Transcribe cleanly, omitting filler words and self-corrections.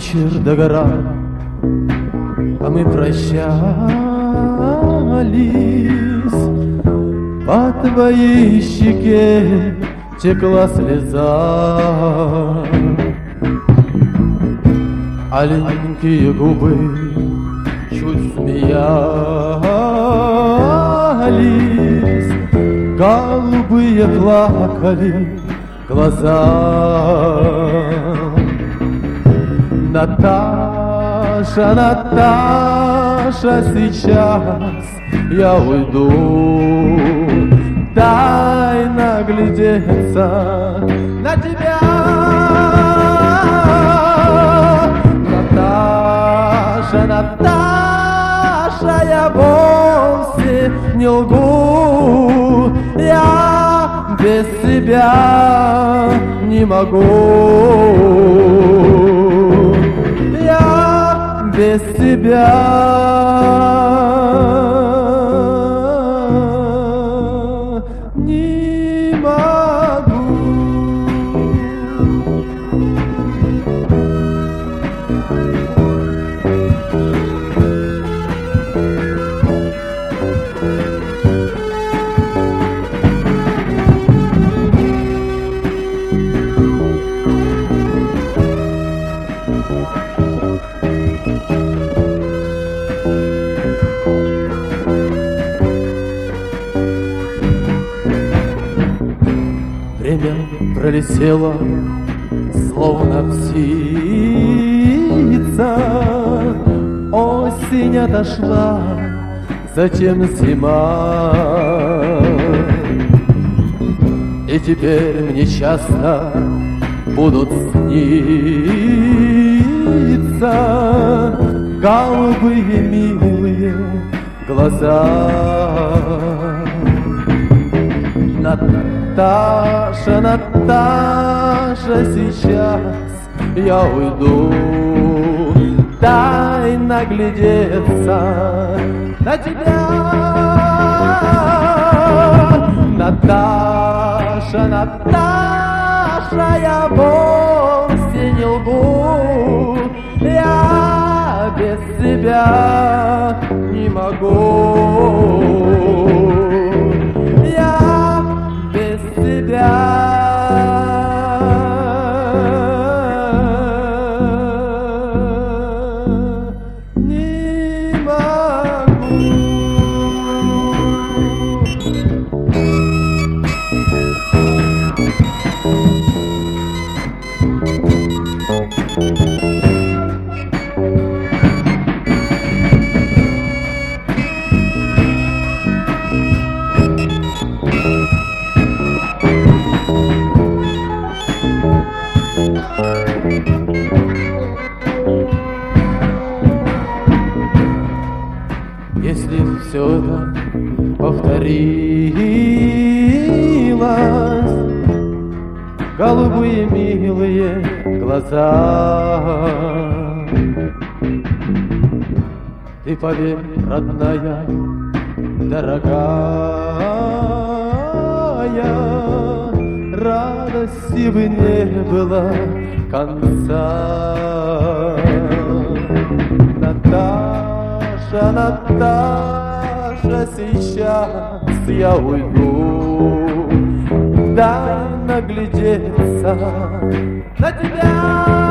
вечер догорал, а мы прощались. По твоей щеке текла слеза, аленькие губы чуть смеялись, голубые плакали глаза. Наташа, Наташа, сейчас я уйду, дай наглядеться на тебя. Наташа, Наташа, я вовсе не лгу, я без тебя не могу. Без тебя не могу. Время пролетело, словно птица. Осень отошла, затем зима. И теперь мне часто будут сниться голубые милые глаза. Наташа, Наташа, сейчас я уйду, дай наглядеться на тебя. Наташа, Наташа, я вовсе не лгу, я без тебя не могу. Если все это повторилось, голубые милые глаза, ты поверь, родная, дорогая, радости бы не было конца. Наташа, Наташа, сейчас я уйду, дай наглядеться на тебя.